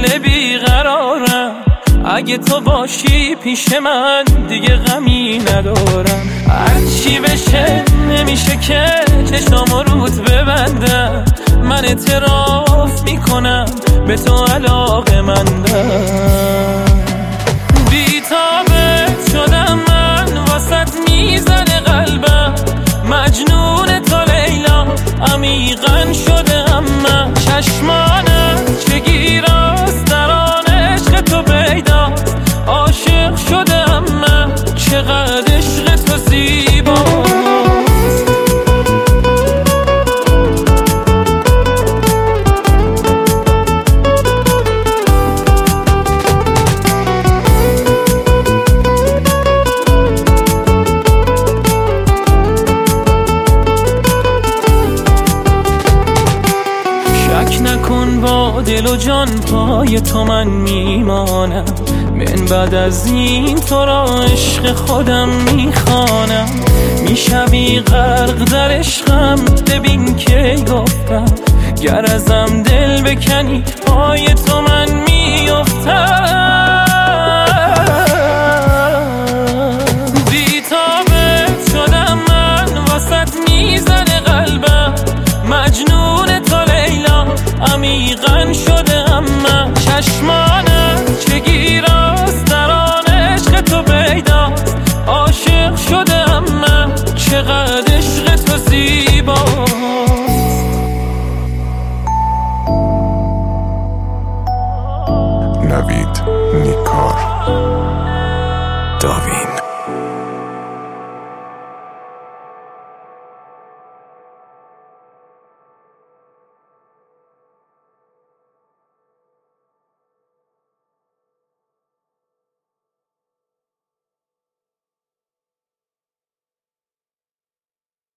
دل بیقرارم، اگه تو باشی پیش من دیگه غمی ندارم. هرچی بشه نمیشه که چشامو رود ببندم، من اعتراف میکنم به تو علاقه مندم. بی‌تابت شدم من واسط میزنه قلبم، مجنون تو لیلا عمیقا شدم من. چشمانت چه گیراست در آن عشق تو پیداست، عاشق شدم من چقدر عشق تو زیباست. نکن با دل و جان پای تو من میمانم، من بعد از این تو را عشق خودم میخوانم. میشوی غرق در عشقم ببین که گفتم، گر ازم دل بکنی پای تو من میافتم. بی‌تابت شدم من واسط میزنه قلبم، مجنون تو لیلا عمیقا شدم من. چشمانت چه گیراست در آن عشق تو پیداست، عاشق شدم من چقدر عشق تو زیباست. نوید نیکار، داوین.